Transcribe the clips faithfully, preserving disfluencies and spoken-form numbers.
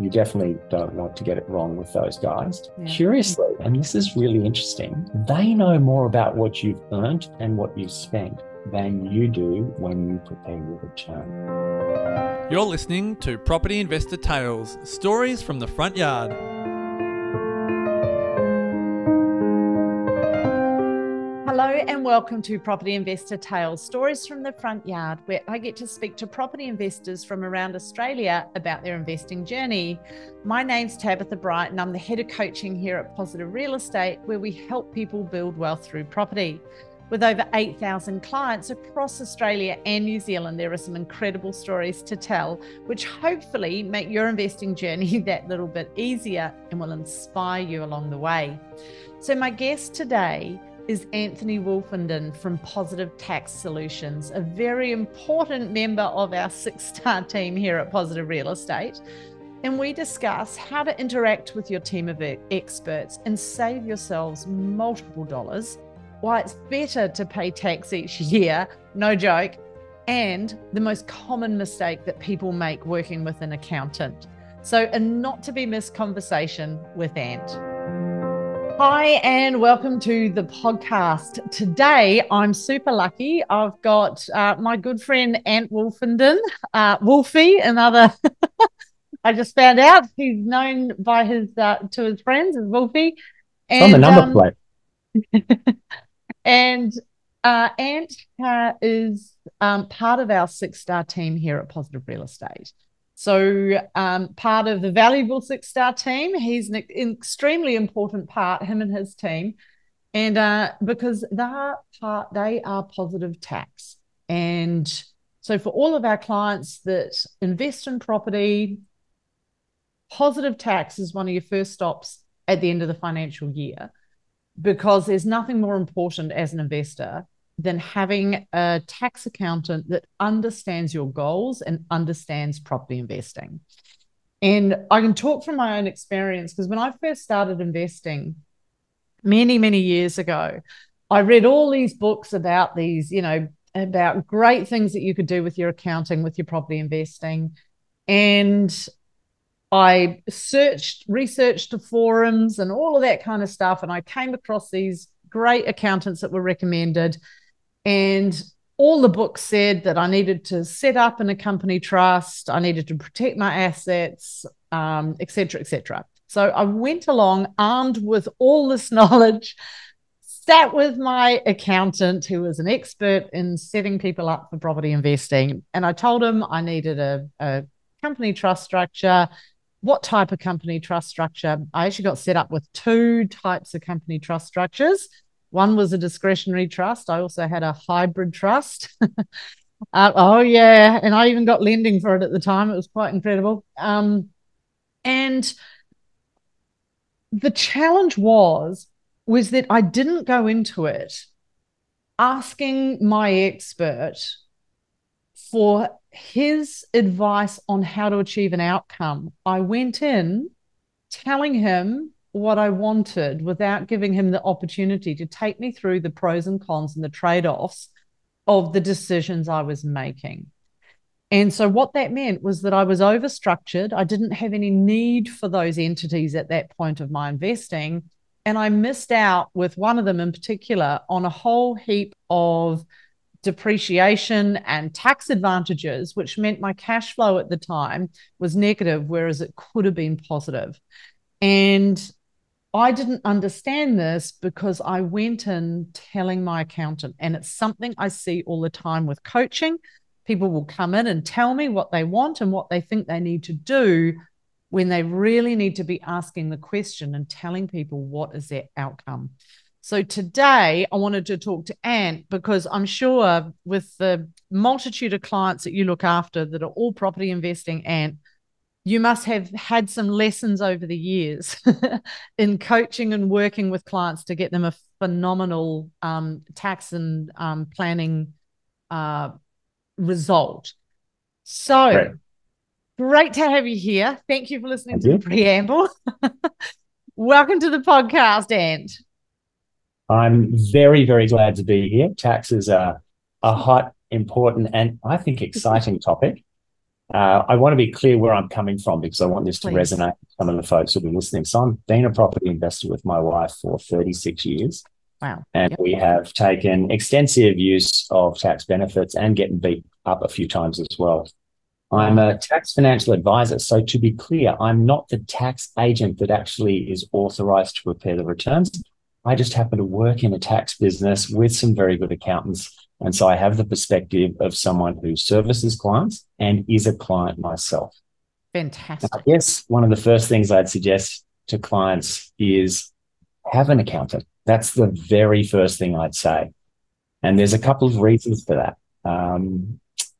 you definitely don't want to get it wrong with those guys. Yeah. Curiously, and this is really interesting, they know more about what you've earned and what you've spent than you do when you prepare your return. You're listening to Property Investor Tales, stories from the front yard. Hello and welcome to Property Investor Tales, stories from the front yard, where I get to speak to property investors from around Australia about their investing journey. My name's Tabitha Bright and I'm the head of coaching here at Positive Real Estate, where we help people build wealth through property. With over eight thousand clients across Australia and New Zealand, there are some incredible stories to tell, which hopefully make your investing journey that little bit easier and will inspire you along the way. So my guest today is Anthony Wolfenden from Positive Tax Solutions, a very important member of our six-star team here at Positive Real Estate. And we discuss how to interact with your team of experts and save yourselves multiple dollars, why it's better to pay tax each year, no joke, and the most common mistake that people make working with an accountant. So a not to be missed conversation with Ant. Hi, and welcome to the podcast. Today, I'm super lucky. I've got uh, my good friend Ant Wolfenden, uh, Wolfie, another, I just found out he's known by his uh, to his friends as Wolfie. And, on the number um, plate. and uh, Ant uh, is um, part of our six-star team here at Positive Real Estate. So um, part of the valuable six-star team, he's an extremely important part, him and his team, and uh, because they are part, they are Positive Tax. And so for all of our clients that invest in property, Positive Tax is one of your first stops at the end of the financial year, because there's nothing more important as an investor than having a tax accountant that understands your goals and understands property investing. And I can talk from my own experience, because when I first started investing many, many years ago, I read all these books about these, you know, about great things that you could do with your accounting, with your property investing. And I searched, researched the forums and all of that kind of stuff. And I came across these great accountants that were recommended. And all the books said that I needed to set up in a company trust, I needed to protect my assets, um, et cetera, et cetera. So I went along armed with all this knowledge, sat with my accountant, who was an expert in setting people up for property investing. And I told him I needed a, a company trust structure. What type of company trust structure? I actually got set up with two types of company trust structures. One was a discretionary trust. I also had a hybrid trust. uh, oh, yeah. And I even got lending for it at the time. It was quite incredible. Um, and the challenge was, was that I didn't go into it asking my expert for his advice on how to achieve an outcome. I went in telling him what I wanted without giving him the opportunity to take me through the pros and cons and the trade-offs of the decisions I was making. And so what that meant was that I was overstructured. I didn't have any need for those entities at that point of my investing. And I missed out with one of them in particular on a whole heap of depreciation and tax advantages, which meant my cash flow at the time was negative, whereas it could have been positive. And I didn't understand this because I went in telling my accountant, and it's something I see all the time with coaching. People will come in and tell me what they want and what they think they need to do, when they really need to be asking the question and telling people what is their outcome. So today I wanted to talk to Ant, because I'm sure with the multitude of clients that you look after that are all property investing, Ant, you must have had some lessons over the years in coaching and working with clients to get them a phenomenal um, tax and um, planning uh, result. So Great. great to have you here. Thank you for listening Thank to you. the preamble. Welcome to the podcast, Ant. I'm very, very glad to be here. Tax is a, a hot, important, and I think exciting topic. Uh, I want to be clear where I'm coming from because I want this to Please. resonate with some of the folks who've been listening. So I've been a property investor with my wife for thirty-six years. Wow. And Yep. we have taken extensive use of tax benefits and getting beat up a few times as well. I'm a tax financial advisor. So to be clear, I'm not the tax agent that actually is authorized to prepare the returns. I just happen to work in a tax business with some very good accountants. And so I have the perspective of someone who services clients and is a client myself. Fantastic. I guess one of the first things I'd suggest to clients is have an accountant. That's the very first thing I'd say. And there's a couple of reasons for that. Um,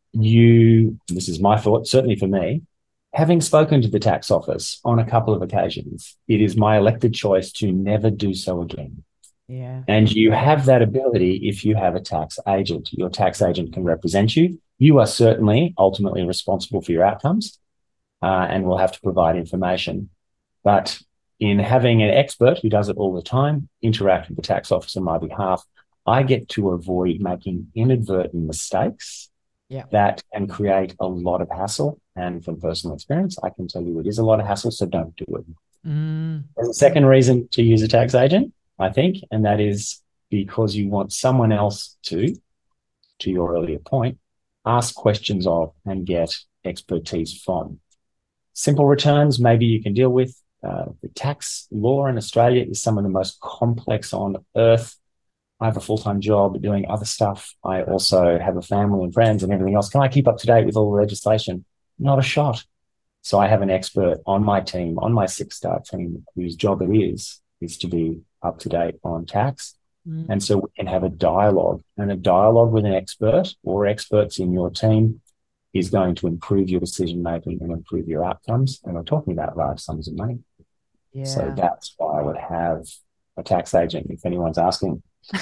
you, this is my thought, certainly for me, having spoken to the tax office on a couple of occasions, it is my elected choice to never do so again. Yeah. And you have that ability if you have a tax agent. Your tax agent can represent you. You are certainly ultimately responsible for your outcomes uh, and will have to provide information. But in having an expert who does it all the time, interact with the tax office on my behalf, I get to avoid making inadvertent mistakes Yeah. that can create a lot of hassle. And from personal experience, I can tell you it is a lot of hassle, so don't do it. Mm. There's a second reason to use a tax agent, I think, and that is because you want someone else to, to your earlier point, ask questions of and get expertise from. Simple returns, maybe you can deal with. Uh, the tax law in Australia is some of the most complex on earth. I have a full-time job doing other stuff. I also have a family and friends and everything else. Can I keep up to date with all the legislation? Not a shot. So I have an expert on my team, on my six-star team, whose job it is, is to be up to date on tax. Mm. And so we can have a dialogue, and a dialogue with an expert or experts in your team is going to improve your decision-making and improve your outcomes. And we're talking about large sums of money. Yeah. So that's why I would have a tax agent, if anyone's asking.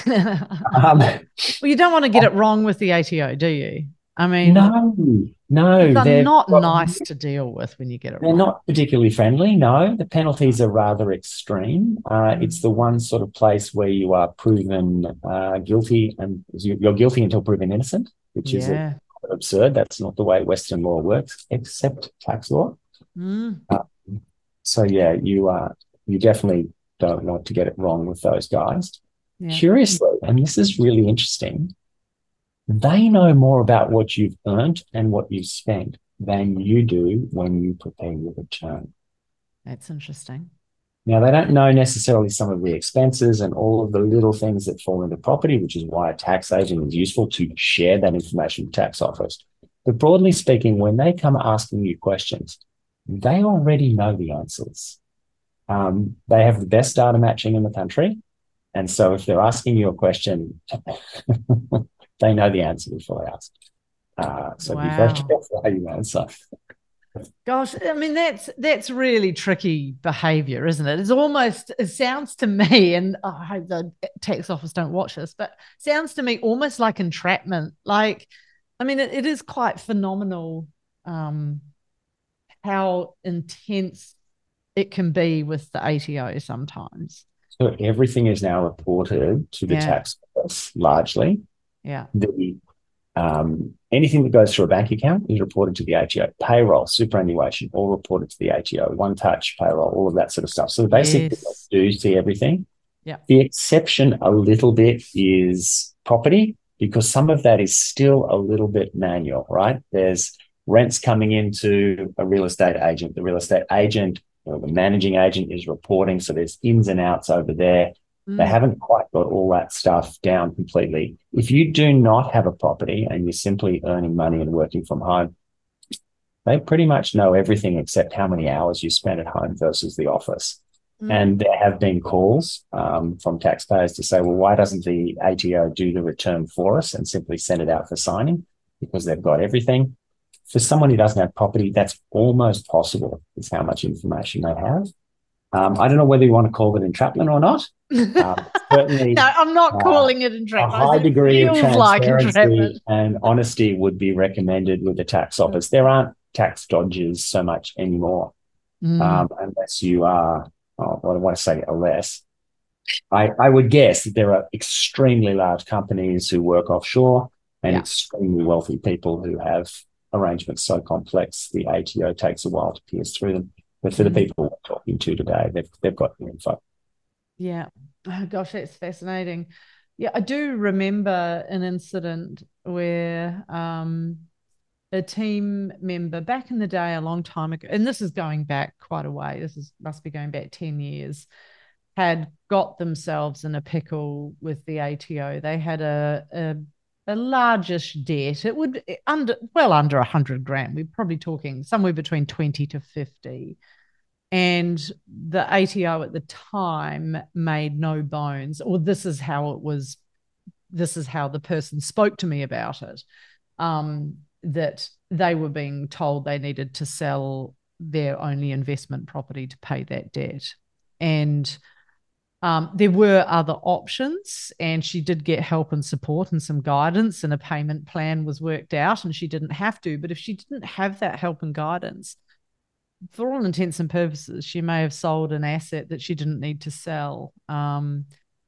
Um, Well, you don't want to get it wrong with the A T O, do you? I mean, no, no. they're, they're not well, nice to deal with when you get it They're wrong. not particularly friendly, no. The penalties are rather extreme. Uh, Mm. It's the one sort of place where you are proven uh, guilty, and you- you're guilty until proven innocent, which is a, Yeah. absurd. That's not the way Western law works, except tax law. Mm. Uh, so, yeah, you uh, you definitely don't want to get it wrong with those guys. Yeah. Curiously, and this is really interesting, they know more about what you've earned and what you've spent than you do when you prepare your return. That's interesting. Now, they don't know necessarily some of the expenses and all of the little things that fall into property, which is why a tax agent is useful to share that information with the tax office. But broadly speaking, when they come asking you questions, they already know the answers. Um, they have the best data matching in the country. And so if they're asking you a question, they know the answer before they ask. Uh, so be very Wow. careful how you answer. Gosh, I mean, that's that's really tricky behavior, isn't it? It's almost, it sounds to me, and I hope the tax office don't watch this, but sounds to me almost like entrapment. Like, I mean, it, it is quite phenomenal um, how intense it can be with the A T O sometimes. So everything is now reported to the Yeah. tax office largely. Yeah. The um, anything that goes through a bank account is reported to the A T O. Payroll, superannuation, all reported to the A T O. One touch payroll, all of that sort of stuff. So basically, Yes. they do see everything. Yeah. The exception a little bit is property, because some of that is still a little bit manual, right? There's rents coming into a real estate agent. The real estate agent or the managing agent is reporting. So there's ins and outs over there. They Mm. haven't quite got all that stuff down completely. If you do not have a property and you're simply earning money and working from home, they pretty much know everything except how many hours you spend at home versus the office. Mm. And there have been calls um, from taxpayers to say, well, why doesn't the A T O do the return for us and simply send it out for signing? Because they've got everything. For someone who doesn't have property, that's almost possible, is how much information they have. Um, I don't know whether you want to call it entrapment or not. Um, certainly, No, I'm not uh, calling it a entrapment. high It degree of feels like transparency entrapment. and honesty would be recommended with the tax office. There aren't tax dodgers so much anymore, Mm. um, unless you are, oh, well, I want to say unless. I, I would guess that there are extremely large companies who work offshore and Yeah. extremely wealthy people who have arrangements so complex, the A T O takes a while to pierce through them. But for the people we're talking to today, they've they've got the info. Yeah. Oh, gosh, that's fascinating. Yeah, I do remember an incident where um, a team member back in the day, a long time ago, and this is going back quite a way, this is must be going back ten years, had got themselves in a pickle with the A T O. They had a, a a largish debt. It would under well under a hundred grand. We're probably talking somewhere between twenty to fifty. And the A T O at the time made no bones, or this is how it was. This is how the person spoke to me about it. Um, that they were being told they needed to sell their only investment property to pay that debt, and Um, there were other options, and she did get help and support and some guidance, and a payment plan was worked out, and she didn't have to. But if she didn't have that help and guidance, for all intents and purposes, she may have sold an asset that she didn't need to sell. Um,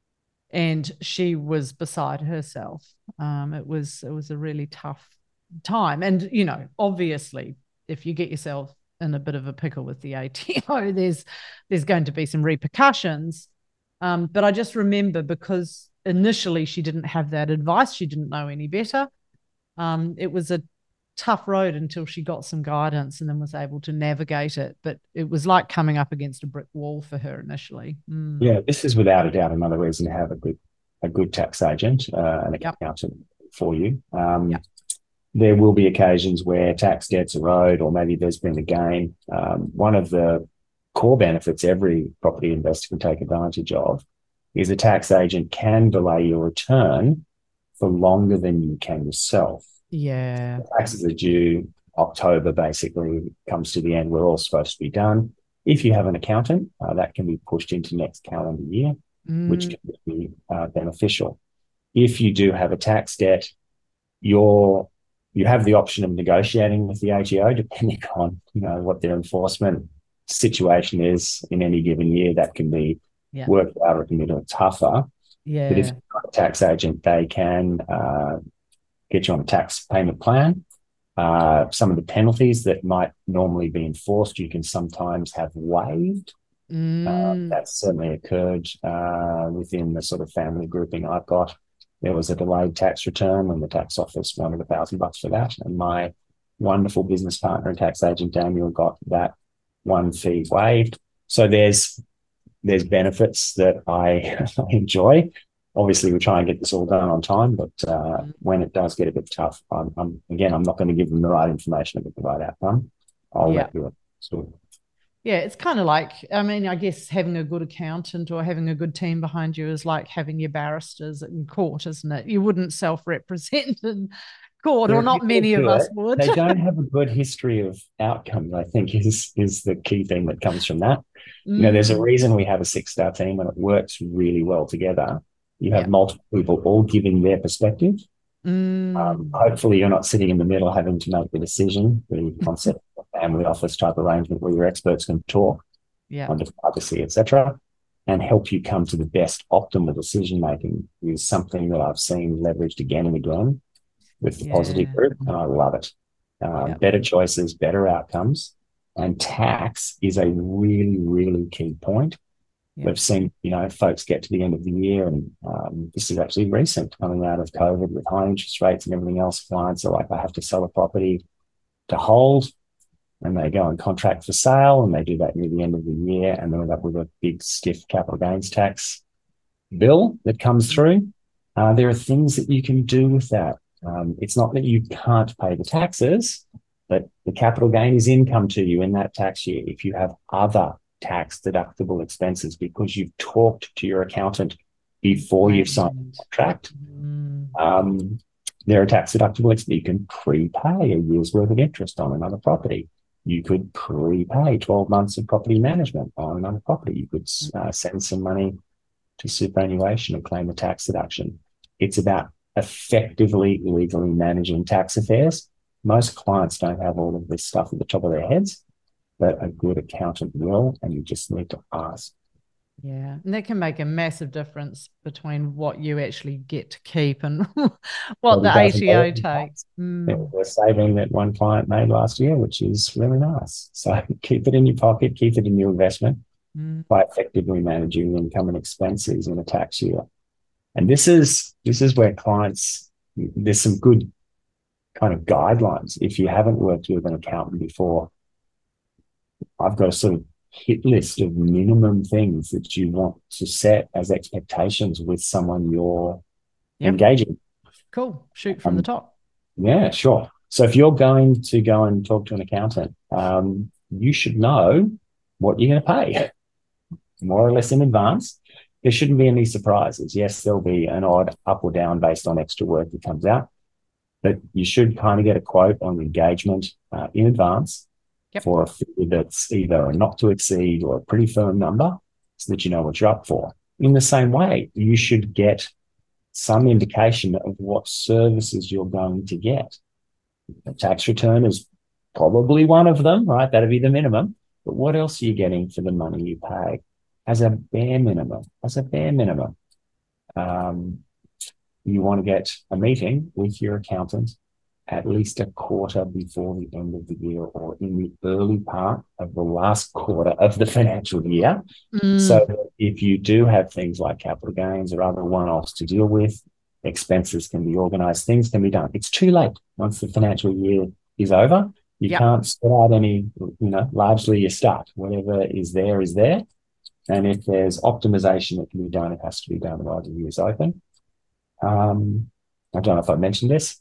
and she was beside herself. Um, it was it was a really tough time. And, you know, obviously, if you get yourself in a bit of a pickle with the A T O, there's there's going to be some repercussions. Um, but I just remember, because initially she didn't have that advice, she didn't know any better. Um, it was a tough road until she got some guidance and then was able to navigate it. But it was like coming up against a brick wall for her initially. Mm. Yeah, this is without a doubt another reason to have a good a good tax agent, uh, an Yep. accountant for you. Um, Yep. There will be occasions where tax debts erode, or maybe there's been a gain. Um, one of the core benefits every property investor can take advantage of is a tax agent can delay your return for longer than you can yourself. Yeah. The taxes are due October, basically comes to the end. We're all supposed to be done. If you have an accountant, uh, that can be pushed into next calendar year, Mm. which can be uh, beneficial. If you do have a tax debt, you're you have the option of negotiating with the A T O, depending on, you know, what their enforcement situation is in any given year. That can be Yeah. worked out, or it can be a little tougher. Yeah. But if you've got a tax agent, they can uh, get you on a tax payment plan. Uh, some of the penalties that might normally be enforced, you can sometimes have waived. Mm. Uh, that's certainly occurred uh, within the sort of family grouping I've got. There was a delayed tax return, and the tax office wanted a thousand bucks for that. And my wonderful business partner and tax agent, Daniel, got that one fee waived. So there's there's benefits that I, I enjoy. Obviously, we try and get this all done on time, but uh, mm. when it does get a bit tough, I'm, I'm again, I'm not going to give them the right information to get the right outcome. I'll Yeah. let you sort of. Yeah, it's kind of like, I mean, I guess having a good accountant or having a good team behind you is like having your barristers in court, isn't it? You wouldn't self-represent in court, or not many of us would. They don't have a good history of outcomes, I think, is is the key thing that comes from that. Mm. You know, there's a reason we have a six-star team, and it works really well together. You have yeah. multiple people all giving their perspective. Mm. Um, hopefully you're not sitting in the middle having to make the decision, the concept of family office type arrangement where your experts can talk yeah. under privacy, et cetera, and help you come to the best optimal decision making is something that I've seen leveraged again and again with the yeah. Positive Group, and I love it. Um, yeah. Better choices, better outcomes, and tax is a really, really key point. Yeah. We've seen, you know, folks get to the end of the year, and um, this is actually recent, coming out of COVID with high interest rates and everything else. Clients are like, I have to sell a property to hold, and they go and contract for sale, and they do that near the end of the year, and they end up with a big stiff capital gains tax bill that comes through. Uh, there are things that you can do with that. Um, it's not that you can't pay the taxes, but the capital gain is income to you in that tax year if you have other tax deductible expenses, because you've talked to your accountant before you've signed the contract. Mm. Um, there are tax deductible expenses. You can prepay a year's worth of interest on another property. You could prepay twelve months of property management on another property. You could uh, send some money to superannuation and claim a tax deduction. It's about effectively legally managing tax affairs. Most clients don't have all of this stuff at the top of their heads, but a good accountant will, and you just need to ask. Yeah, and that can make a massive difference between what you actually get to keep and what the forty thousand dollars A T O in takes. tax. It Mm, was a saving that one client made last year, which is really nice. So keep it in your pocket, keep it in your investment mm. by effectively managing income and expenses in a tax year. And this is this is where clients, there's some good kind of guidelines. If you haven't worked with an accountant before, I've got a sort of hit list of minimum things that you want to set as expectations with someone you're Yep. engaging. Cool. Shoot from the Um, top. yeah, sure. So if you're going to go and talk to an accountant, um, you should know what you're going to pay more or less in advance. There shouldn't be any surprises. Yes, there'll be an odd up or down based on extra work that comes out, but you should kind of get a quote on the engagement uh, in advance Yep. for a figure that's either a not to exceed or a pretty firm number so that you know what you're up for. In the same way, you should get some indication of what services you're going to get. A tax return is probably one of them, right? That'd be the minimum. But what else are you getting for the money you pay? As a bare minimum, as a bare minimum, um, you want to get a meeting with your accountant at least a quarter before the end of the year or in the early part of the last quarter of the financial year. Mm. So if you do have things like capital gains or other one-offs to deal with, expenses can be organised, things can be done. It's too late once the financial year is over. You Yep. can't sort out any, you know, largely you start. Whatever is there is there. And if there's optimization that can be done, it has to be done while the year is open. Um, I don't know if I mentioned this.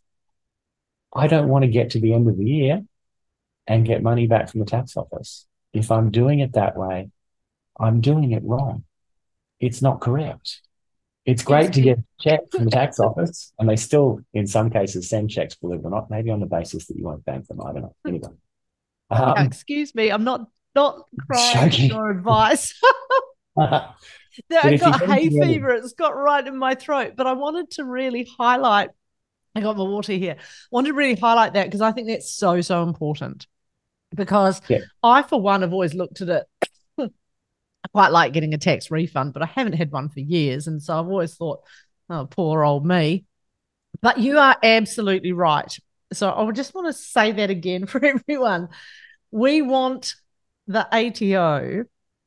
I don't want to get to the end of the year and get money back from the tax office. If I'm doing it that way, I'm doing it wrong. It's not correct. It's great Yes, to it- get a check from the tax office, and they still, in some cases, send checks, believe it or not, maybe on the basis that you won't bank them. I don't know. Anyway. Yeah, Um, excuse me, I'm not not crying for joking. your advice. But I if you got get hay to the end of- fever. It's got right in my throat. But I wanted to really highlight. I got my water here. Wanted to really highlight that because I think that's so so important. Because Yeah. I, for one, have always looked at it. I quite like getting a tax refund, but I haven't had one for years, and so I've always thought, "Oh, poor old me." But you are absolutely right. So I just want to say that again for everyone. We want the A T O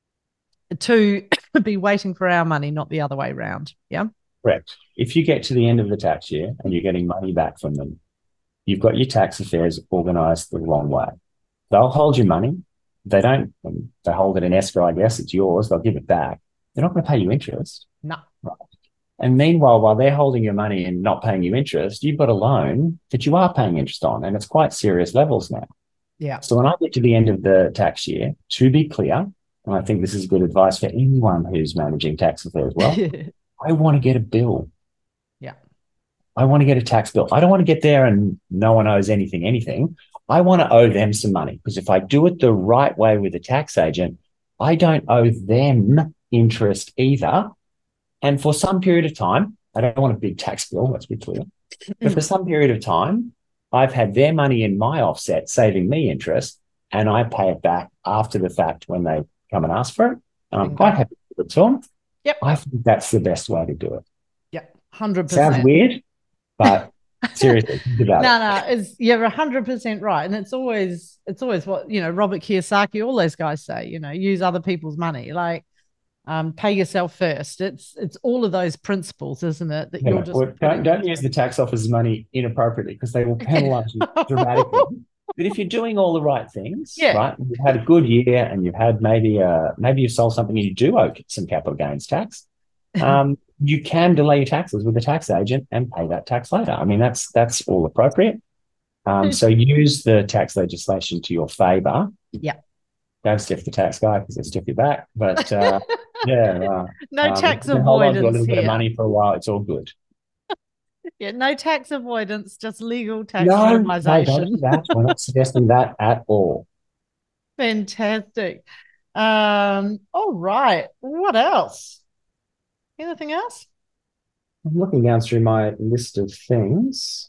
to be waiting for our money, not the other way around. Yeah. Correct. If you get to the end of the tax year and you're getting money back from them, you've got your tax affairs organised the wrong way. They'll hold your money. They don't, they hold it in escrow, I guess. It's yours. They'll give it back. They're not going to pay you interest. No. Right. And meanwhile, while they're holding your money and not paying you interest, you've got a loan that you are paying interest on, and it's quite serious levels now. Yeah. So when I get to the end of the tax year, to be clear, and I think this is good advice for anyone who's managing tax affairs well, I want to get a bill. Yeah. I want to get a tax bill. I don't want to get there and no one owes anything, anything. I want to owe them some money, because if I do it the right way with a tax agent, I don't owe them interest either. And for some period of time, I don't want a big tax bill, let's be clear. But for some period of time, I've had their money in my offset saving me interest, and I pay it back after the fact when they come and ask for it. And I'm Bingo. quite happy to give it to them. Yep. I think that's the best way to do it. Yeah. one hundred percent. Sounds weird, but seriously, think about No, it. no, it's you're one hundred percent right. And it's always it's always what, you know, Robert Kiyosaki, all those guys say, you know, use other people's money. Like um, pay yourself first. It's it's all of those principles, isn't it? That You you're know, just or don't, don't use the tax office's money inappropriately, because they will penalise you dramatically. But if you're doing all the right things, Yeah. right, and you've had a good year and you've had maybe uh maybe you've sold something and you do owe some capital gains tax, um, you can delay your taxes with a tax agent and pay that tax later. I mean, that's that's all appropriate. Um, so use the tax legislation to your favour. Yeah. Don't stiff the tax guy, because they'll stiff you back. But uh, yeah, uh, No um, tax if you can hold on to a avoidance little bit of here. money for a while, it's all good. Yeah, no tax avoidance, just legal tax No, no, don't minimization. do that. We're not suggesting that at all. Fantastic. Um, all right. What else? Anything else? I'm looking down through my list of things,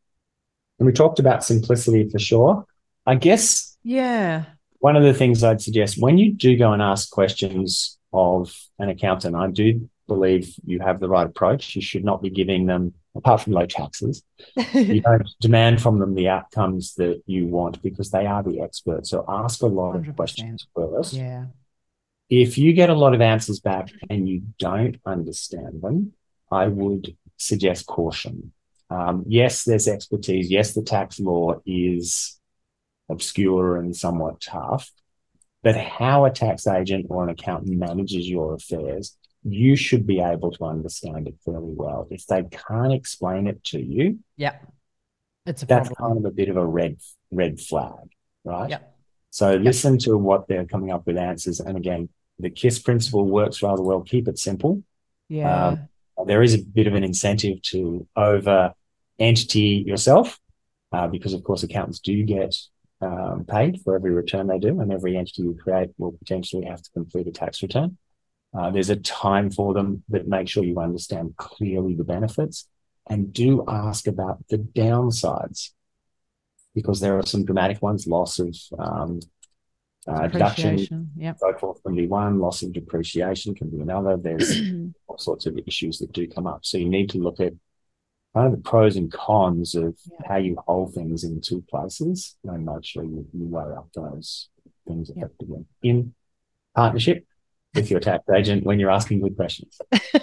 and we talked about simplicity for sure. I guess Yeah. one of the things I'd suggest when you do go and ask questions of an accountant. I do believe you have the right approach. You should not be giving them, apart from low taxes, you don't demand from them the outcomes that you want because they are the experts. So ask a lot one hundred percent. of questions first. Yeah. If you get a lot of answers back and you don't understand them, I would suggest caution. Um, yes, there's expertise. Yes, the tax law is obscure and somewhat tough, but how a tax agent or an accountant manages your affairs, you should be able to understand it fairly well. If they can't explain it to you, yeah, it's a that's problem. kind of a bit of a red red flag, right? Yeah. So listen to what they're coming up with answers. And again, the KISS principle works rather well. Keep it simple. Yeah. Um, there is a bit of an incentive to over entity yourself uh, because, of course, accountants do get um, paid for every return they do, and every entity you create will potentially have to complete a tax return. Uh, there's a time for them, but make sure you understand clearly the benefits and do ask about the downsides because there are some dramatic ones, loss of um, uh, deduction, yep. so forth can be one, loss of depreciation can be another. There's all sorts of issues that do come up. So you need to look at kind of the pros and cons of yeah. how you hold things in two places and make sure you, you weigh up those things yep. effectively in partnership with your tax agent when you're asking good questions.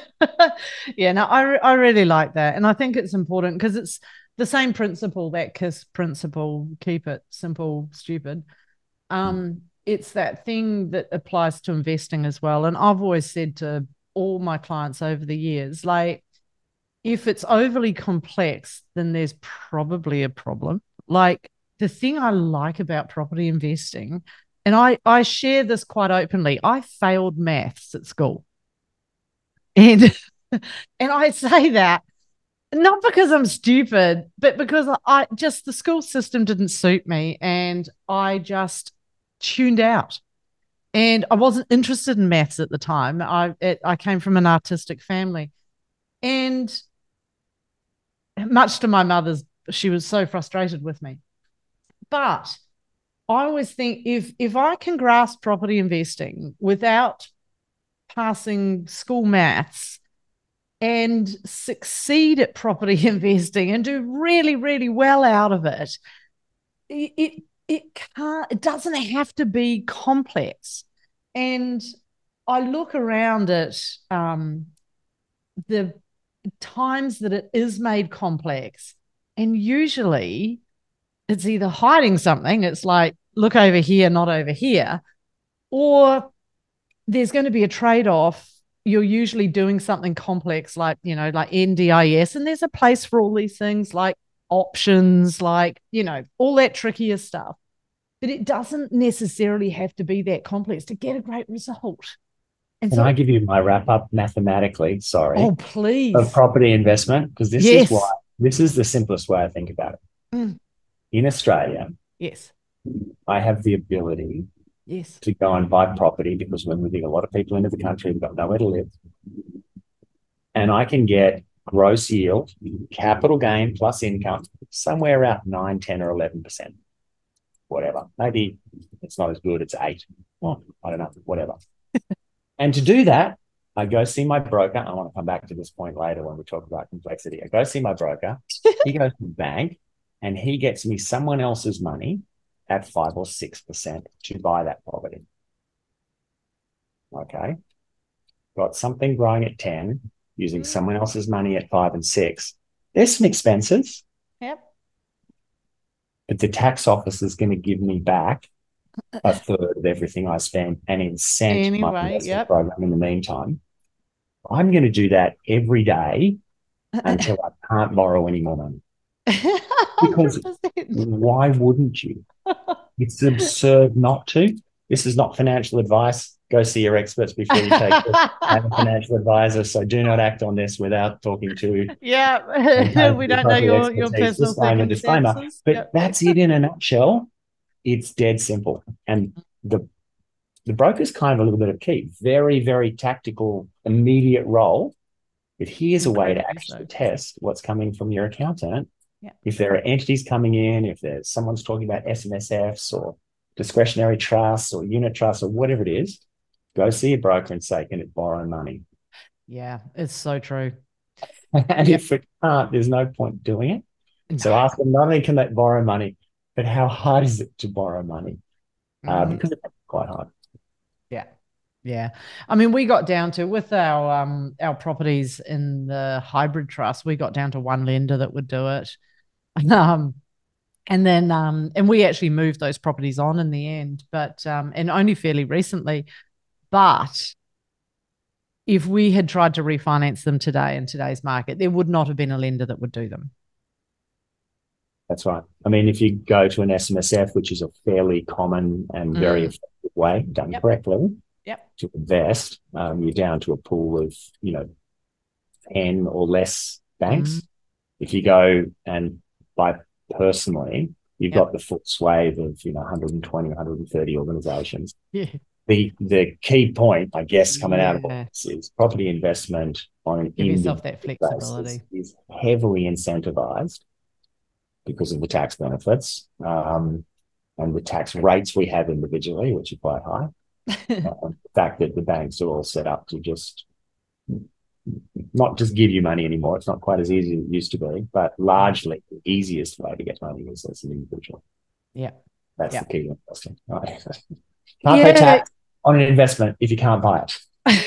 yeah, no, I, I really like that. And I think it's important because it's the same principle, that KISS principle, keep it simple, stupid. Um, mm. It's that thing that applies to investing as well. And I've always said to all my clients over the years, like, if it's overly complex, then there's probably a problem. Like the thing I like about property investing, and I, I share this quite openly, I failed maths at school. And, and I say that not because I'm stupid, but because I just, the school system didn't suit me and I just tuned out. And I wasn't interested in maths at the time. I it, I came from an artistic family. And much to my mother's, she was so frustrated with me. But I always think if if I can grasp property investing without passing school maths and succeed at property investing and do really, really well out of it, it, it It can't, it doesn't have to be complex. And I look around at um, the times that it is made complex, and usually it's either hiding something, it's like, look over here, not over here, or there's going to be a trade-off. You're usually doing something complex like, you know, like N D I S, and there's a place for all these things like options, like, you know, all that trickier stuff. But it doesn't necessarily have to be that complex to get a great result. And Can so, I give you my wrap up mathematically? Sorry. Oh, please. Of property investment, because this yes. is why this is the simplest way I think about it. Mm. In Australia, yes, I have the ability yes. to go and buy property because we're moving a lot of people into the country who've got nowhere to live. And I can get gross yield, capital gain plus income, somewhere around nine, ten, or eleven percent. Whatever. Maybe it's not as good, it's eight. Well, I don't know, whatever. And to do that, I go see my broker. I want to come back to this point later when we talk about complexity. I go see my broker. He goes to the bank and he gets me someone else's money at five or six percent to buy that property. Okay. Got something growing at ten, using someone else's money at five and six. There's some expenses. Yep. But the tax office is going to give me back a third of everything I spend and incent anyway, my investment yep. program in the meantime. I'm going to do that every day until I can't borrow any more money. Because why wouldn't you? It's absurd not to. This is not financial advice. Go see your experts before you take it. Have a financial advisor. So do not act on this without talking to. Yeah, we don't know your, your personal disclaimer, disclaimer. But yep. That's it in a nutshell. It's dead simple. And the the broker's kind of a little bit of key. Very, very tactical, immediate role. But here's a way to actually test what's coming from your accountant. Yeah. If there are entities coming in, if there's someone's talking about S M S Fs or discretionary trusts or unit trusts or whatever it is, Go see a broker and say, can it borrow money? Yeah, it's so true. And Yep. if it can't, there's no point doing it. No. So ask them not only can they borrow money, but how hard is it to borrow money? Uh, Mhm. because it's quite hard. Yeah. Yeah. I mean, we got down to with our um our properties in the hybrid trust, we got down to one lender that would do it. Um and then um and we actually moved those properties on in the end, but um and only fairly recently. But if we had tried to refinance them today in today's market, there would not have been a lender that would do them. That's right. I mean, if you go to an S M S F, which is a fairly common and very Mm. effective way, done Yep. correctly, Yep. to invest, um, you're down to a pool of, you know, ten or less banks. Mm. If you go and buy personally, you've Yep. got the full swathe of, you know, one hundred twenty, one hundred thirty organizations. Yeah. The the key point, I guess, coming out of all Yeah. this is property investment on an Give yourself that individual flexibility. basis is heavily incentivized because of the tax benefits um, and the tax rates we have individually, which are quite high. Uh, the fact that the banks are all set up to just not just give you money anymore. It's not quite as easy as it used to be, but largely the easiest way to get money is as an individual. Yeah. That's Yeah. the key to investing. Right. Can't pay Yeah. tax on an investment if you can't buy it.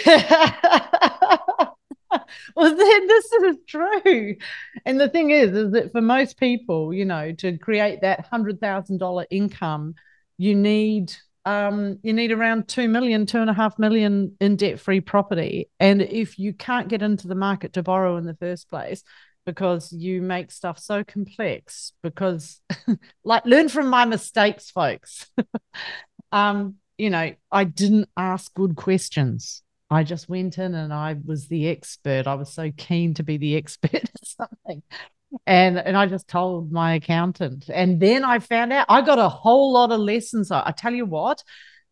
Well, then this is true. And the thing is, is that for most people, you know, to create that hundred thousand dollar income, you need um you need around two million, two and a half million in debt-free property. And if you can't get into the market to borrow in the first place because you make stuff so complex, because like learn from my mistakes, folks. um, you know, I didn't ask good questions. I just went in and I was the expert. I was so keen to be the expert at something. And and I just told my accountant. And then I found out I got a whole lot of lessons. I, I tell you what,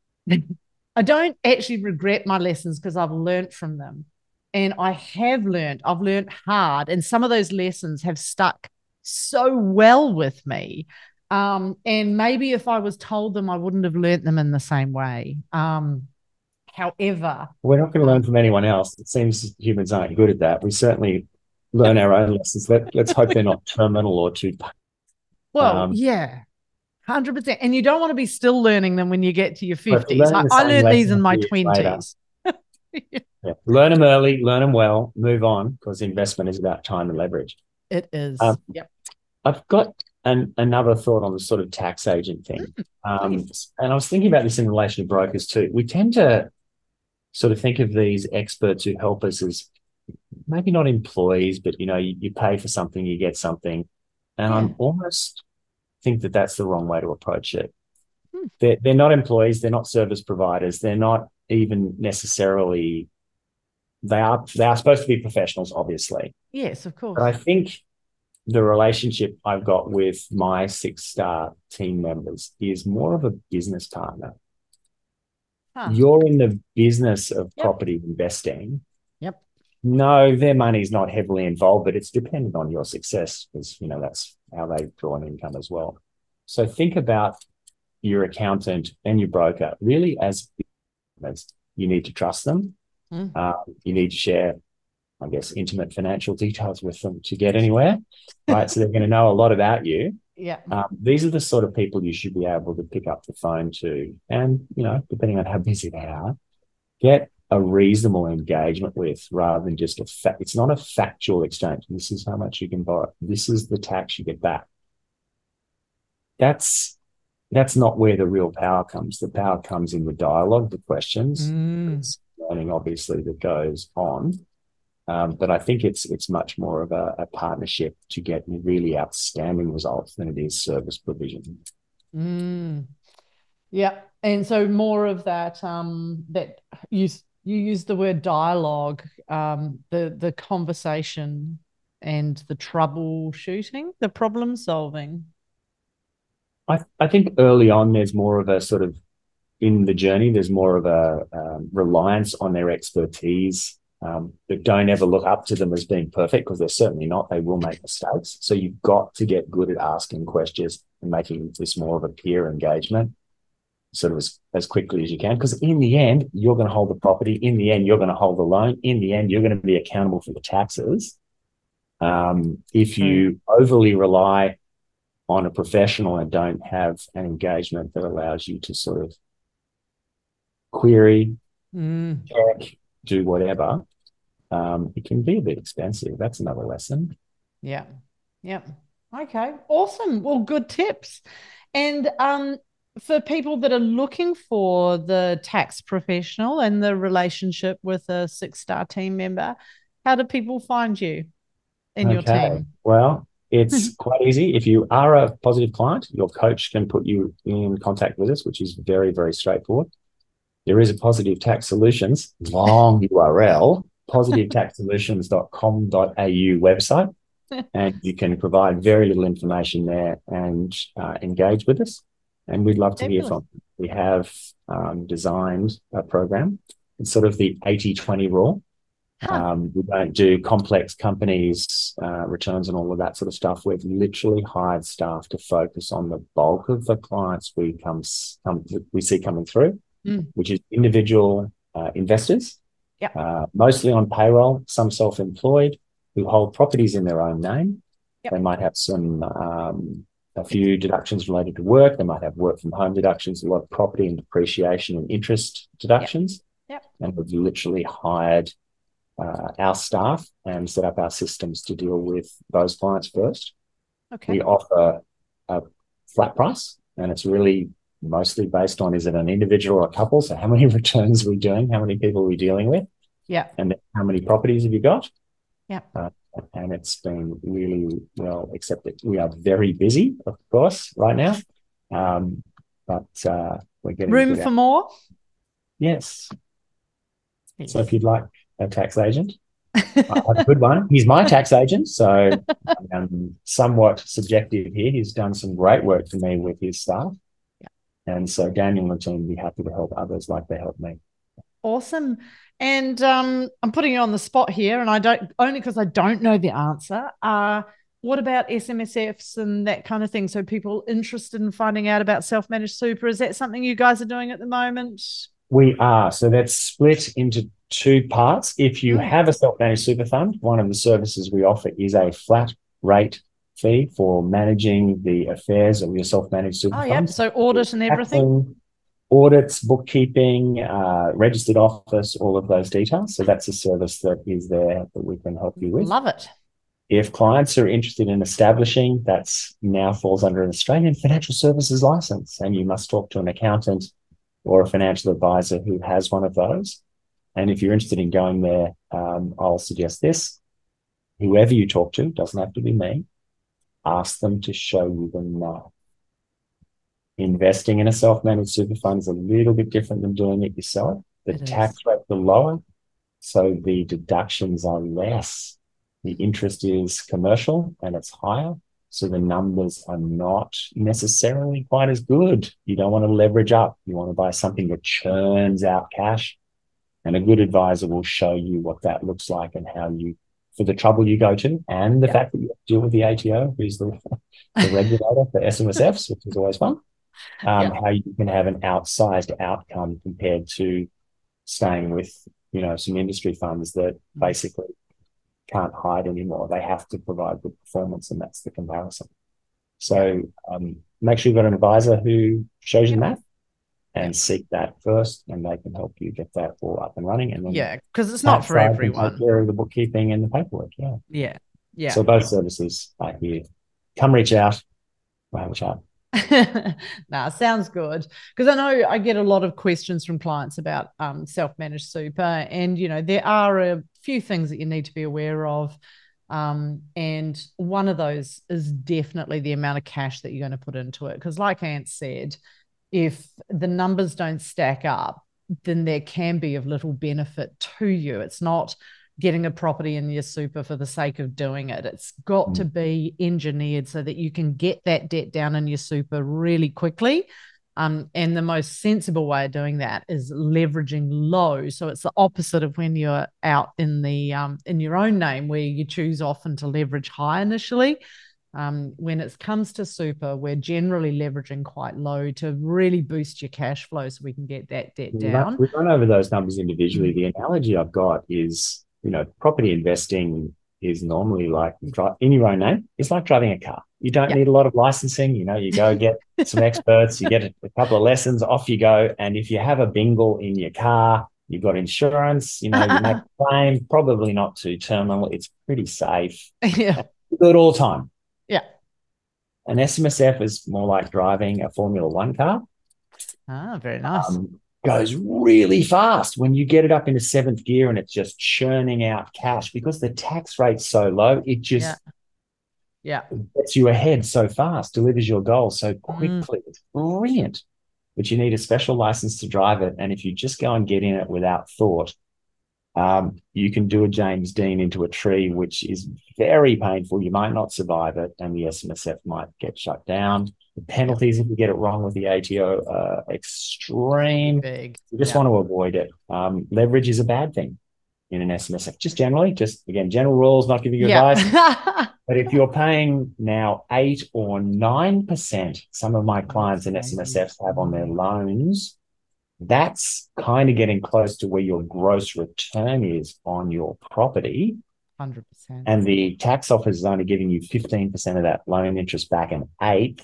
I don't actually regret my lessons because I've learned from them. And I have learned, I've learned hard. And some of those lessons have stuck so well with me. Um, and maybe if I was told them, I wouldn't have learnt them in the same way. Um, however, We're not going to learn from anyone else. It seems humans aren't good at that. We certainly learn our own lessons. Let, let's hope they're not terminal or too. well, Um, yeah, one hundred percent. And you don't want to be still learning them when you get to your But fifties. I, learning the I same learned these lesson in my years later. twenties. Yeah. Learn them early, learn them well, move on, because investment is about time and leverage. It is. Um, Yep. I've got an, another thought on the sort of tax agent thing. Um, Please. and I was thinking about this in relation to brokers too. We tend to sort of think of these experts who help us as maybe not employees, but, you know, you, you pay for something, you get something. And Yeah. I'm almost think that that's the wrong way to approach it. Hmm. They're, they're not employees. They're not service providers. They're not even necessarily, they are, they are supposed to be professionals, obviously. Yes, of course. But I think the relationship I've got with my six star team members is more of a business partner. Huh. You're in the business of Yep. property investing. Yep. No, their money's not heavily involved, but it's dependent on your success because, you know, that's how they draw an income as well. So think about your accountant and your broker really as you need to trust them. Mm. Uh, you need to share, I guess, intimate financial details with them to get anywhere, right? So they're going to know a lot about you. Yeah. Um, these are the sort of people you should be able to pick up the phone to and, you know, depending on how busy they are, get a reasonable engagement with rather than just a fact. It's not a factual exchange. This is how much you can borrow. This is the tax you get back. That's that's not where the real power comes. The power comes in the dialogue, the questions, Mm. it's learning obviously that goes on. Um, but I think it's it's much more of a, a partnership to get really outstanding results than it is service provision. Mm. Yeah. And so more of that, um, that you you use the word dialogue, um, the the conversation and the troubleshooting, the problem solving. I, I think early on there's more of a sort of in the journey, there's more of a um, reliance on their expertise. Um, but don't ever look up to them as being perfect because they're certainly not. They will make mistakes. So you've got to get good at asking questions and making this more of a peer engagement. sort of as, as quickly as you can, because in the end, you're going to hold the property. In the end, you're going to hold the loan. In the end, you're going to be accountable for the taxes. Um, if you overly rely on a professional and don't have an engagement that allows you to sort of query, Mm. check, do whatever, um, it can be a bit expensive. That's another lesson. Yeah. Yeah. Okay. Awesome. Well, good tips. And um, for people that are looking for the tax professional and the relationship with a six-star team member, how do people find you and your Okay. team? Well, it's quite easy. If you are a positive client, your coach can put you in contact with us, which is very, very straightforward. There is a Positive Tax Solutions, long U R L, positive tax solutions dot com dot a u website, and you can provide very little information there and uh, engage with us. And we'd love to hear from you. We have um, designed a program. It's sort of the eighty twenty rule. Huh. Um, we don't do complex companies, uh, returns and all of that sort of stuff. We've literally hired staff to focus on the bulk of the clients we come, come we see coming through, Mm. which is individual uh, investors, Yep. uh, mostly on payroll, some self-employed, who hold properties in their own name. Yep. They might have some um, a few deductions related to work. They might have work from home deductions, a lot of property and depreciation and interest deductions. Yep. And we've literally hired uh, our staff and set up our systems to deal with those clients first. Okay. We offer a flat price, and it's really mostly based on, is it an individual or a couple? So how many returns are we doing? How many people are we dealing with? Yeah. And how many properties have you got? Yeah. Uh, and it's been really well accepted. We are very busy, of course, right now. Um, but uh, we're getting Room good for at- more? Yes. Yes. So if you'd like a tax agent, I have a good one. He's my tax agent, so um, somewhat subjective here. He's done some great work for me with his staff. Yeah. And so Daniel and the team will be happy to help others like they help me. Awesome. And um, I'm putting you on the spot here, and I don't only because I don't know the answer. Uh, what about S M S Fs and that kind of thing? So people interested in finding out about self-managed super, is that something you guys are doing at the moment? We are. So that's split into two parts. If you Mm. have a self-managed super fund, one of the services we offer is a flat rate fee for managing the affairs of your self-managed super Oh, yeah. funds. So audit and everything. Taxing, audits, bookkeeping, uh, registered office, all of those details. So that's a service that is there that we can help you with. Love it. If clients are interested in establishing, that's now falls under an Australian financial services license, and you must talk to an accountant or a financial advisor who has one of those. And if you're interested in going there, um, I'll suggest this. Whoever you talk to, doesn't have to be me, ask them to show you the math. Investing in a self-managed super fund is a little bit different than doing it yourself. The It tax is. rates are lower, so the deductions are less. The interest is commercial and it's higher, so the numbers are not necessarily quite as good. You don't want to leverage up. You want to buy something that churns out cash, and a good advisor will show you what that looks like and how you, for the trouble you go to, and the Yeah. fact that you have to deal with the A T O, who's the, the regulator for S M S Fs, which is always fun. Um, Yeah. how you can have an outsized outcome compared to staying with, you know, some industry funds that basically can't hide anymore. They have to provide good performance, and that's the comparison. So um, make sure you've got an advisor who shows you the math, and Yep. seek that first, and they can help you get that all up and running. And then Yeah, because it's not that for side can everyone. take care of the bookkeeping and the paperwork. Yeah. Yeah. Yeah. So both services are here. Come reach out. We'll have a chat. Nah, sounds good. Because I know I get a lot of questions from clients about um, self-managed super, and you know there are a few things that you need to be aware of, um, and one of those is definitely the amount of cash that you're going to put into it. Because, like Ant said, if the numbers don't stack up, then there can be of little benefit to you. It's not getting a property in your super for the sake of doing it. It's got Mm. to be engineered so that you can get that debt down in your super really quickly. Um, and the most sensible way of doing that is leveraging low. So it's the opposite of when you're out in the um, in your own name, where you choose often to leverage high initially. Um, when it comes to super, we're generally leveraging quite low to really boost your cash flow so we can get that debt We run, down. we run over those numbers individually. Mm. The analogy I've got is, you know, property investing is normally like in your own name. It's like driving a car. You don't Yeah. need a lot of licensing. You know, you go get some experts, you get a, a couple of lessons, off you go. And if you have a bingle in your car, you've got insurance, you know, you make a claim, probably not too terminal. It's pretty safe. Yeah. Good all time. Yeah. An S M S F is more like driving a Formula One car. Ah, very nice. Um, goes really fast when you get it up into seventh gear and it's just churning out cash because the tax rate's so low. It just yeah. yeah. gets you ahead so fast, delivers your goals so quickly. Mm. It's brilliant. But you need a special license to drive it. And if you just go and get in it without thought, um, you can do a James Dean into a tree, which is very painful. You might not survive it, and the S M S F might get shut down. The penalties, if you get it wrong with the A T O, are extreme. Big. You just yeah. want to avoid it. Um, leverage is a bad thing in an S M S F. Just generally, just again, general rules, not giving you yeah. advice. But if you're paying now eight or nine percent, some of my clients in S M S Fs have on their loans, that's kind of getting close to where your gross return is on your property. one hundred percent. And the tax office is only giving you fifteen percent of that loan interest back an eighth.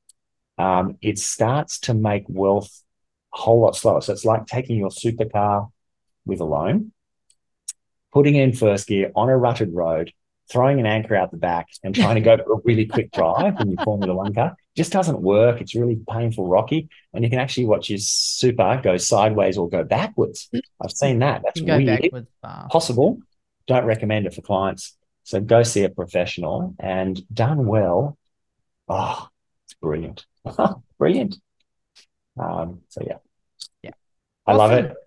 Um, it starts to make wealth a whole lot slower. So it's like taking your supercar with a loan, putting it in first gear on a rutted road, throwing an anchor out the back and trying to go for a really quick drive in your Formula One car. Just doesn't work. It's really painful, rocky. And you can actually watch your super go sideways or go backwards. I've seen that. That's go weird. Backwards, uh, Possible. Don't recommend it for clients. So go see a professional, and done well. Oh, it's brilliant. Brilliant. Um, so yeah. Yeah. I awesome. love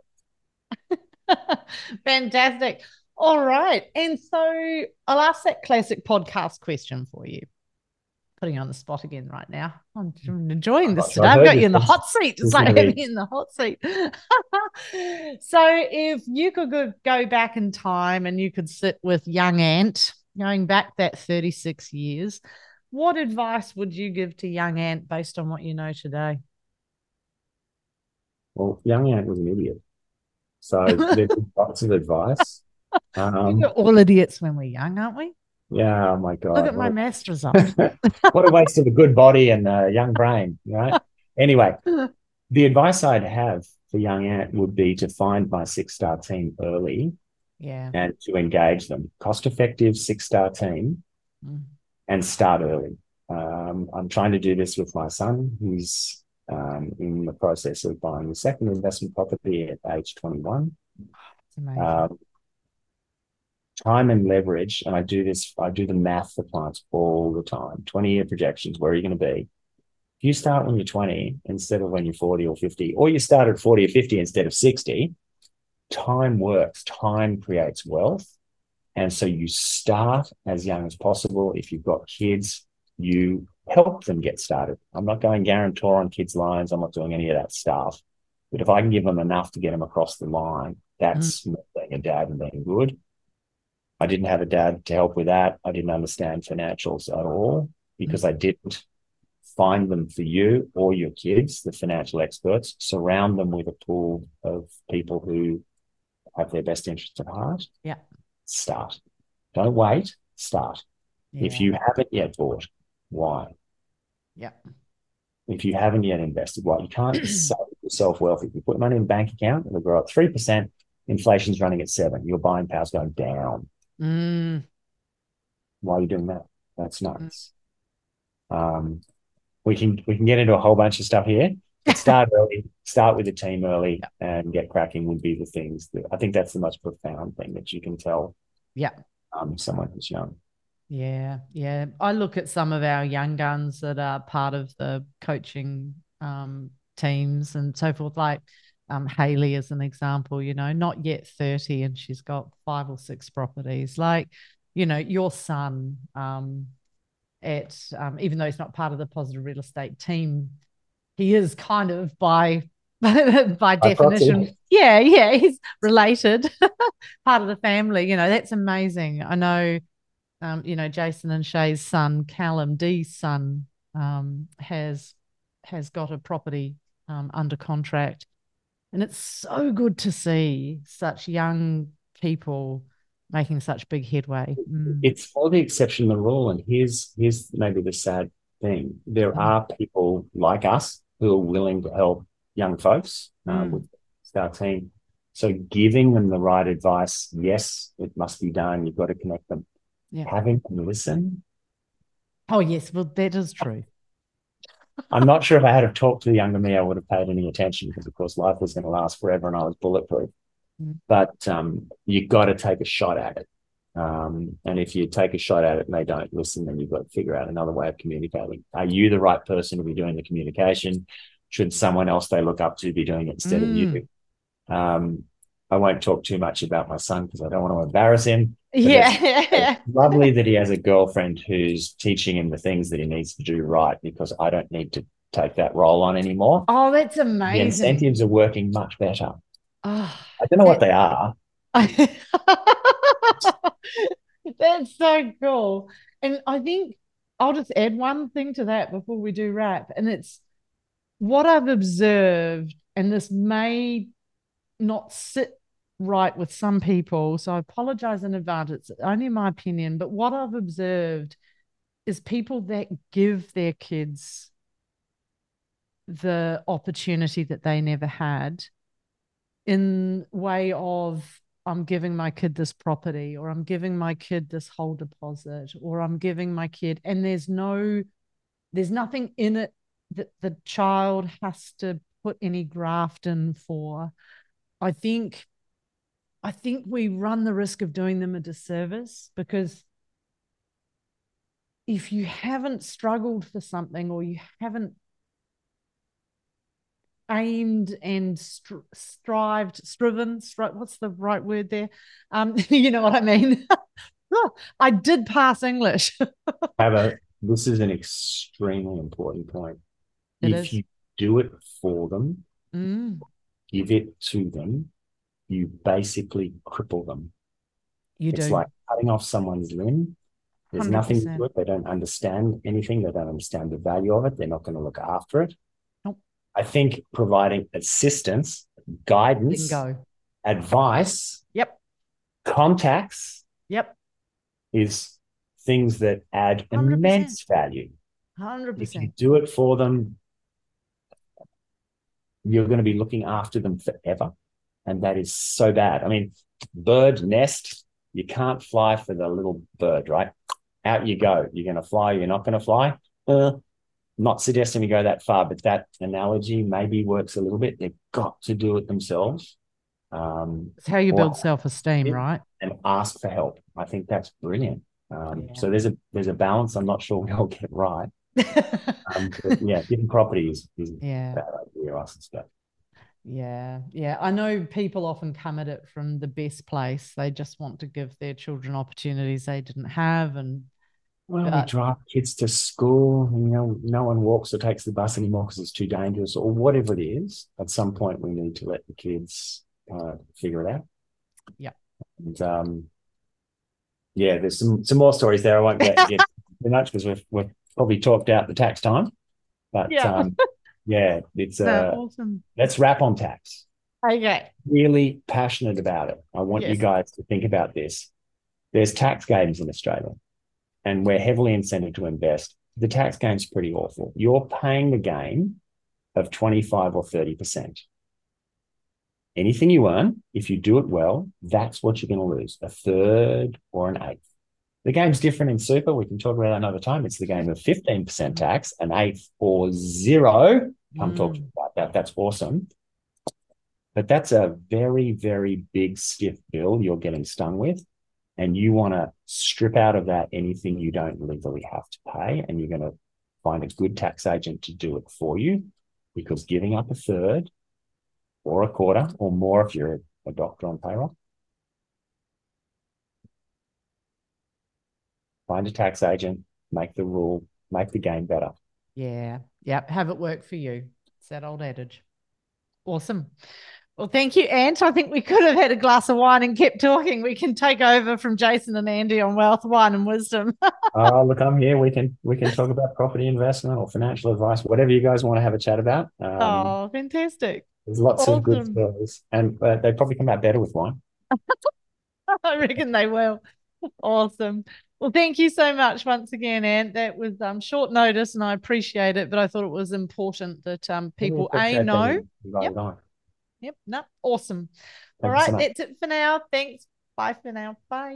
it. Fantastic. All right. And so I'll ask that classic podcast question for you. Putting you on the spot again right now. I'm enjoying this today. I've got you in the hot seat. It's like having you in the hot seat. So if you could go, go back in time and you could sit with young Ant, going back that thirty-six years, what advice would you give to young Ant based on what you know today? Well, young Ant was an idiot. So there's lots of advice. Um, We're all idiots when we're young, aren't we? Yeah, oh my God. Look at my what maths result. a, what a waste of a good body and a young brain, right? Anyway, the advice I'd have for young Ant would be to find my six-star team early Yeah. and to engage them. Cost-effective six-star team Mm. and start early. Um, I'm trying to do this with my son, who's um, in the process of buying the second investment property at age twenty-one. It's amazing. Um, time and leverage, and I do this, I do the math for clients all the time. twenty-year projections, where are you going to be? If you start when you're twenty instead of when you're forty or fifty, or you start at forty or fifty instead of sixty, time works. Time creates wealth. And so you start as young as possible. If you've got kids, you help them get started. I'm not going guarantor on kids' loans. I'm not doing any of that stuff. But if I can give them enough to get them across the line, that's mm. being a dad and being good. I didn't have a dad to help with that. I didn't understand financials at all because mm. I didn't find them for you or your kids, the financial experts. Surround them with a pool of people who have their best interest at heart. Yeah. Start. Don't wait. Start. Yeah. If you haven't yet bought, why? Yeah. If you haven't yet invested, why? You can't save yourself wealth. If you put money in a bank account, it'll grow at three percent. Inflation's running at seven. Your buying power's going down. Mm. Why are you doing that? That's nuts. Mm. Um, we can we can get into a whole bunch of stuff here. But start early. Start with the team early, yeah. and get cracking would be the things that I think that's the most profound thing that you can tell. Yeah. Um, someone who's young. Yeah, yeah. I look at some of our young guns that are part of the coaching um, teams and so forth, like um, Haley as an example, you know, not yet thirty and she's got five or six properties. Like, you know, your son um, at, um, even though he's not part of the Positive Real Estate team, he is kind of by by definition. Yeah, yeah, he's related, part of the family. You know, that's amazing. I know um, you know, Jason and Shay's son, Callum D's son, um, has has got a property um, under contract, and it's so good to see such young people making such big headway. Mm. It's all the exception to the rule, and here's here's maybe the sad thing: there Mm. are people like us who are willing to help young folks uh, Mm. with our team. So giving them the right advice, yes, it must be done. You've got to connect them. Yeah. Having them listen. Oh yes, well that is true. I'm not sure if I had have talked to the younger me, I would have paid any attention because, of course, life was going to last forever and I was bulletproof. Mm. But um, you've got to take a shot at it. Um, and if you take a shot at it and they don't listen, then you've got to figure out another way of communicating. Are you the right person to be doing the communication? Should someone else they look up to be doing it instead Mm. of you? Um, I won't talk too much about my son because I don't want to embarrass him. Yeah. It's lovely that he has a girlfriend who's teaching him the things that he needs to do right, because I don't need to take that role on anymore. Oh, that's The amazing. incentives are working much better. Oh, I don't know what they are. that's so cool. And I think I'll just add one thing to that before we do wrap. And it's what I've observed, and this may not sit right with some people, so I apologize in advance. It's only my opinion, but what I've observed is people that give their kids the opportunity that they never had, in way of, I'm giving my kid this property, or I'm giving my kid this whole deposit, or I'm giving my kid, and there's no, there's nothing in it that the child has to put any graft in for. I think, I think we run the risk of doing them a disservice, because if you haven't struggled for something, or you haven't aimed and stri- strived, striven, stri- what's the right word there? Um, you know what I mean? Oh, I did pass English. Have a, this is an extremely important point. It if is. you do it for them, Mm, give it to them, you basically cripple them. you It's do. like cutting off someone's limb. There's nothing to one hundred percent. it. They don't understand anything. They don't understand the value of it. They're not going to look after it. Nope. I think providing assistance, guidance, Bingo. advice, Yep. contacts Yep. is things that add one hundred percent. immense value. one hundred If you percent. do it for them, you're going to be looking after them forever. And that is so bad. I mean, bird nest, you can't fly for the little bird, right? Out you go. You're going to fly, you're not going to fly. Uh, not suggesting we go that far, but that analogy maybe works a little bit. They've got to do it themselves. Um, It's how you or- build self-esteem, right? and ask for help. I think that's brilliant. Um, Yeah. So there's a there's a balance. I'm not sure we all get it right. Um, but yeah, giving property is, is a Yeah. bad idea, I suspect. Yeah, yeah. I know people often come at it from the best place. They just want to give their children opportunities they didn't have. And Well, we But- drive kids to school, and, you know, no one walks or takes the bus anymore because it's too dangerous, or whatever it is. At some point, we need to let the kids uh, figure it out. Yeah. And um, yeah, there's some some more stories there. I won't get, get too much because we've we've probably talked out the tax time. But Yeah. um, yeah, it's uh, uh, awesome. let's wrap on tax. Okay. Really passionate about it. I want you Yes. guys to think about this. There's tax games in Australia, and we're heavily incented to invest. The tax game's pretty awful. You're paying the game of twenty-five or thirty percent. Anything you earn, if you do it well, that's what you're going to lose, a third or an eighth. The game's different in super. We can talk about that another time. It's the game of fifteen percent tax, an eighth or zero. Come talk to me about that. That's awesome. But that's a very, very big, stiff bill you're getting stung with. And you want to strip out of that anything you don't legally have to pay. And you're going to find a good tax agent to do it for you, because giving up a third or a quarter or more if you're a, a doctor on payroll, find a tax agent, make the rule, make the game better. Yeah. Yep. Have it work for you. It's that old adage. Awesome. Well, thank you, Ant. I think we could have had a glass of wine and kept talking. We can take over from Jason and Andy on wealth, wine, and wisdom. Oh, look, I'm here. We can we can talk about property investment or financial advice, whatever you guys want to have a chat about. Um, Oh, fantastic. there's lots of good Awesome. stories, and uh, they probably come out better with wine. I reckon they will. Awesome. Well, thank you so much once again, Ant. That was um, short notice, and I appreciate it, but I thought it was important that um, people Really A appreciate know. having you guys Yep. on. Yep. No, awesome. All Thank you so right, much. that's it for now. Thanks. Bye for now. Bye.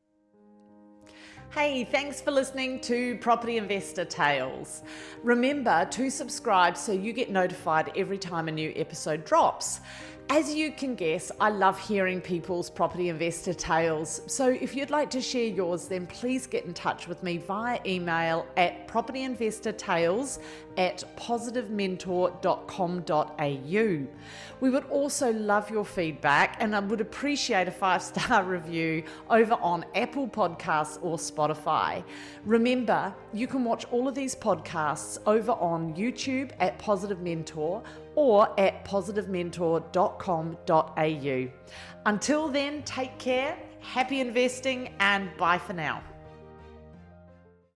Hey, thanks for listening to Property Investor Tales. Remember to subscribe so you get notified every time a new episode drops. As you can guess, I love hearing people's property investor tales. So if you'd like to share yours, then please get in touch with me via email at propertyinvestortales at positivementor dot com dot a u. We would also love your feedback, and I would appreciate a five-star review over on Apple Podcasts or Spotify. Remember, you can watch all of these podcasts over on YouTube at Positive Mentor or at positive mentor dot com dot a u. Until then, take care, happy investing, and bye for now.